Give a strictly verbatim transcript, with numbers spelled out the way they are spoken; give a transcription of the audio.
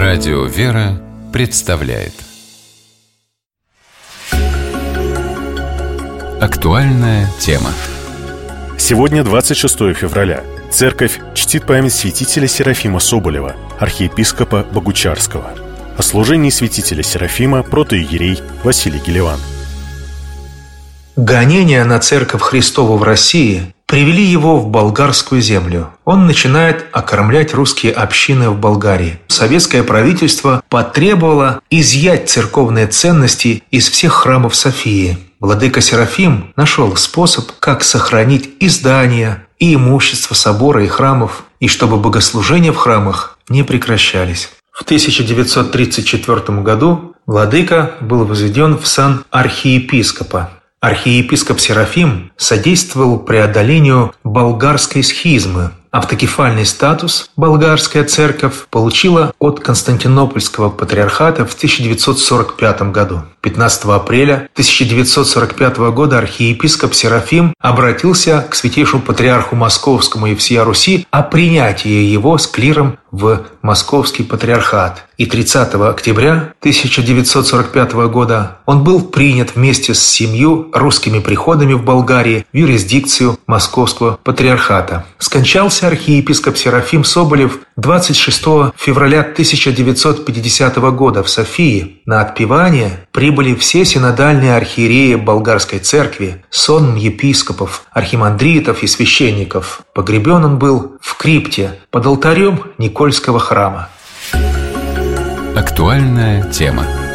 Радио «Вера» представляет актуальная тема. Сегодня двадцать шестое февраля. Церковь чтит память святителя Серафима Соболева, архиепископа Богучарского. О служении святителя Серафима протоиерей Василий Гелеван. Гонения на Церковь Христову в России привели его в болгарскую землю. Он начинает окормлять русские общины в Болгарии. Советское правительство потребовало изъять церковные ценности из всех храмов Софии. Владыка Серафим нашел способ, как сохранить и здания, и имущество собора и храмов, и чтобы богослужения в храмах не прекращались. В тысяча девятьсот тридцать четвёртом году владыка был возведен в сан архиепископа. Архиепископ Серафим содействовал преодолению болгарской схизмы. Автокефальный статус болгарская церковь получила от Константинопольского патриархата в тысяча девятьсот сорок пятом году. пятнадцатого апреля тысяча девятьсот сорок пятого года архиепископ Серафим обратился к святейшему патриарху Московскому и всея Руси о принятии его с клиром в Московский патриархат. И тридцатого октября тысяча девятьсот сорок пятого года он был принят вместе с семью русскими приходами в Болгарии в юрисдикцию Московского патриархата. Скончался архиепископ Серафим Соболев двадцать шестого февраля тысяча девятьсот пятидесятого года в Софии. На отпевание прибыли все синодальные архиереи болгарской церкви, сонм епископов, архимандритов и священников. Погребен он был в крипте под алтарем Никольского храма. Актуальная тема.